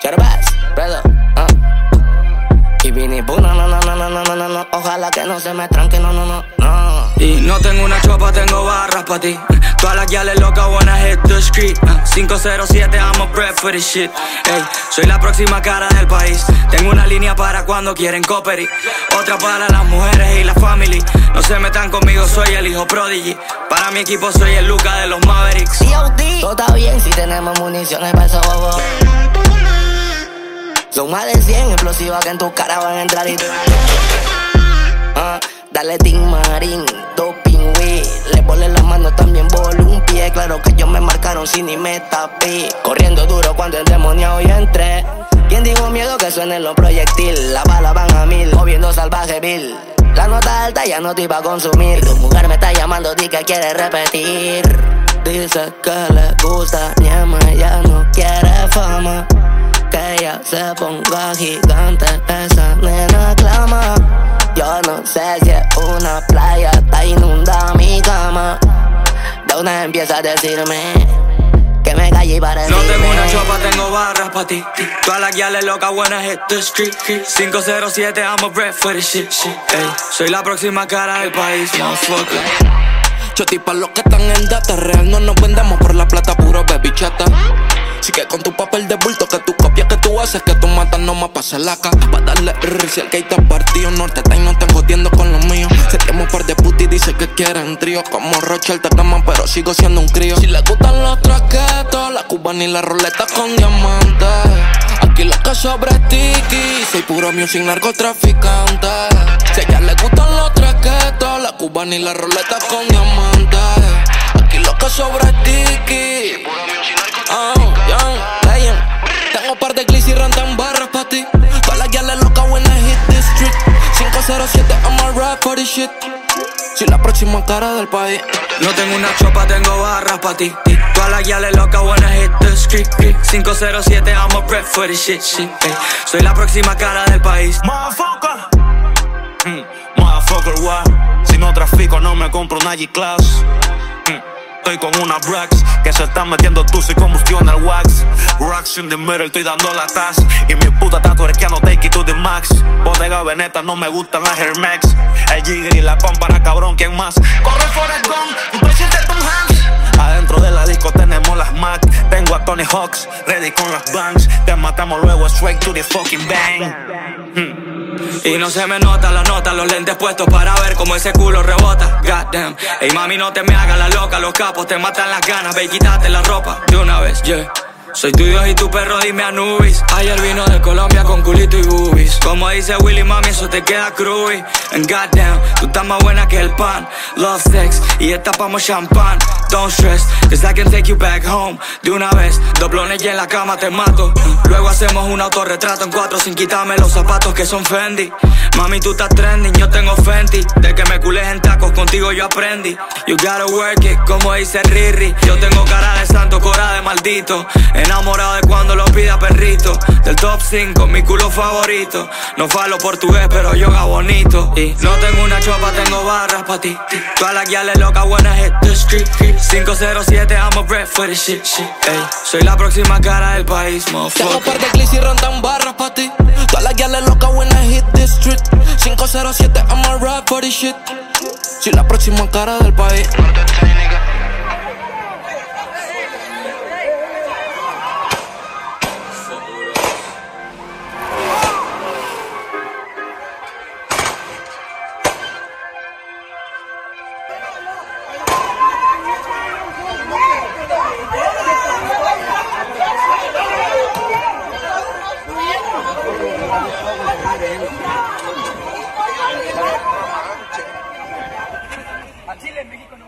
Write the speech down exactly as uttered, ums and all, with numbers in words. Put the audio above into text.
Cherbas, Predo, uh. Y Vini, no, no, no, no, no, no, no, no. Ojalá que no se me tranque, no, no, no, no. Y no tengo una chopa, tengo barras pa' ti. Todas las guiales locas wanna hit the street. uh, cinco cero siete, I'm a breath for this shit. Ey, soy la próxima cara del país. Tengo una línea para cuando quieren coperi. Otra para las mujeres y la family. No se metan conmigo, soy el hijo prodigy. Para mi equipo soy el Luka de los Mavericks. D O D, todo está bien si tenemos municiones para esos bobos. Son más de cien explosivas que en tu cara van a entrar y... Uh, dale Team Marín, doping weed. Le volé la mano, también volé un pie. Claro que ellos me marcaron sin ni me tapé. Corriendo duro cuando el demonio y entré. ¿Quién dijo miedo que suenen los proyectiles? Las balas van a mil, moviendo salvaje Bill. La nota alta ya no te iba a consumir. Tu mujer me está llamando, di que quiere repetir. Dice que le gusta, llama, ya no quiere fama. Que ella se ponga gigante, esa nena clama. Yo no sé si es una playa, está inunda mi cama. De una empieza a decirme que me calle y para No tengo una chopa, tengo barras pa' ti. Todas las guiales locas wanna hit the street. cinco cero siete, I'm a breath for this shit. Ey, soy la próxima cara del país, motherfucker. Choti pa' los que están en data real, no nos vendemos por la plata, puro baby chata. Sigue con tu papel de bulto, que tu copia que tú haces, que tú matas no más pasa laca. Pa' darle R si el que está partido, norte está y no te jodiendo con los míos. Se quema un par de putas y dice que quieren trío. Como Rochelle te queman, pero sigo siendo un crío. Si le gustan los traquetos, la cubana y la roleta con diamantes. Aquí lo que sobra es tiki, soy puro music narcotraficante. Si a ella le gustan los traquetos, la cubana y la roleta con diamantes. Aquí lo que sobra es tiki. Oh, young, legend. Tengo par de glitz y rentan barras pa' ti. Todas las guiales locas when I hit this street. cinco cero siete, I'm a rap for this shit. Soy la próxima cara del país. No tengo una chopa, tengo barras pa' ti. Todas las guiales locas wanna hit the street. cinco cero siete, I'm a breath for this shit, shit. Ey, soy la próxima cara del país. Motherfucker, mm, motherfucker, what? Si no trafico no me compro una G-Class. mm. Estoy con una Brax que se está metiendo tu y combustión al wax. Rocks in the middle, estoy dando la taza. Y mi puta está tuerqueando, take it to the max. Bodega Veneta, no me gustan las Air Max. El Jigger y la pámpara, cabrón, ¿quién más? Corre Forrest Gump, un presidente de Tom Hanks. Adentro de la disco tenemos las Mac. Tengo a Tony Hawks, ready con las bangs. Te matamos luego, straight to the fucking bang. hmm. Y no se me nota la nota, los lentes puestos para ver cómo ese culo rebota. Goddamn, ey mami no te me hagas la loca, los capos te matan las ganas, ve y quítate la ropa de una vez, yeah. Soy tu Dios y tu perro, dime Anubis. Ayer vino de Colombia con culito y boobies. Como dice Willy, mami, eso te queda cruy. And goddamn, tú estás más buena que el pan. Love sex, y destapamos champán. Don't stress, cause I can take you back home. De una vez, doblones y en la cama te mato. Luego hacemos un autorretrato en cuatro sin quitarme los zapatos que son Fendi. Mami, tú estás trending, yo tengo Fenty. De que me cules en tacos, contigo yo aprendí. You gotta work it, como dice Riri. Yo tengo cara de santo, cora de maldito. Enamorado de cuando lo pida perrito. Del top cinco, mi culo favorito. No falo portugués, pero yoga bonito. Y no tengo una chopa, tengo barras pa' ti. Todas las guiales locas wanna hit the street. cinco cero siete, I'm a breath for this shit, shit. Ey, soy la próxima cara del país, motherfucker. Tengo par de glitz y rentan barras pa' ti. Todas las guiales locas when I hit this street. cinco cero siete, I'm a rap for this shit. Soy la próxima cara del país. A Chile, en México no.